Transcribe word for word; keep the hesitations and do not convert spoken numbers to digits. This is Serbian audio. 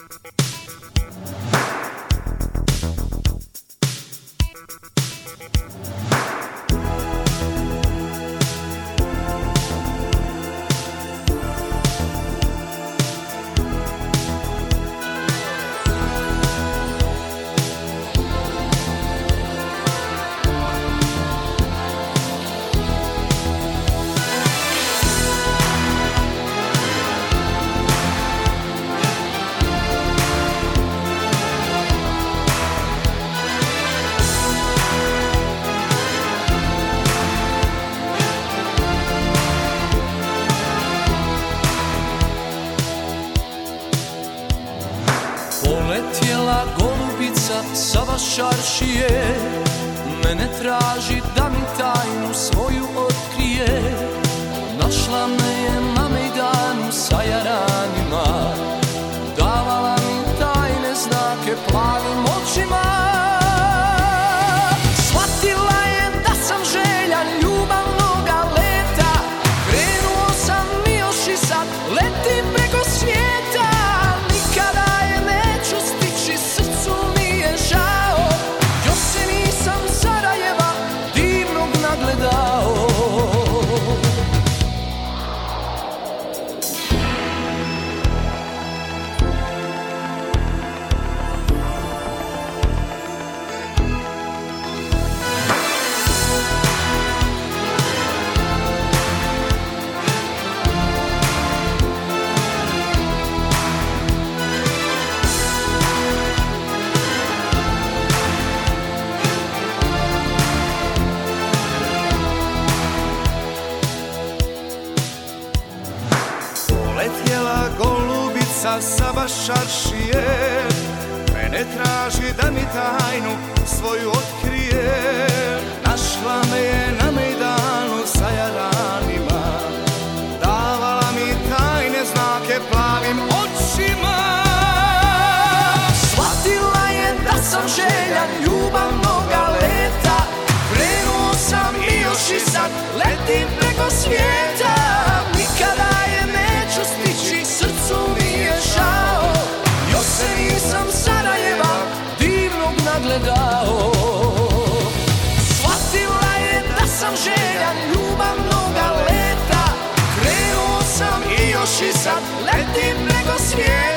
Poletjela golubica sa vašaršije, mene traži da mi tajnu svoju otkrije. Našla me je na mejdanu sa jaranima, davala mi tajne znake plavim očima. Shvatila je da sam željan ljubavnoga leta, krenuo sam i još i sad letim preko svijeta. Letjela golubica sa vašaršije, mene traži da mi tajnu svoju otkrije. Našla me je na mejdanu sa jaranima, davala mi tajne znake plavim očima. Shvatila je da sam željan ljubavnoga leta, krenuo sam i još i sad letim preko svijeta. Nikada je neću stići, srcu mi je žao, još se nisam Sarajeva divnog nagledao. Shvatila je da sam željan ljubavnoga leta, krenuo sam i još i sad letim preko svijeta.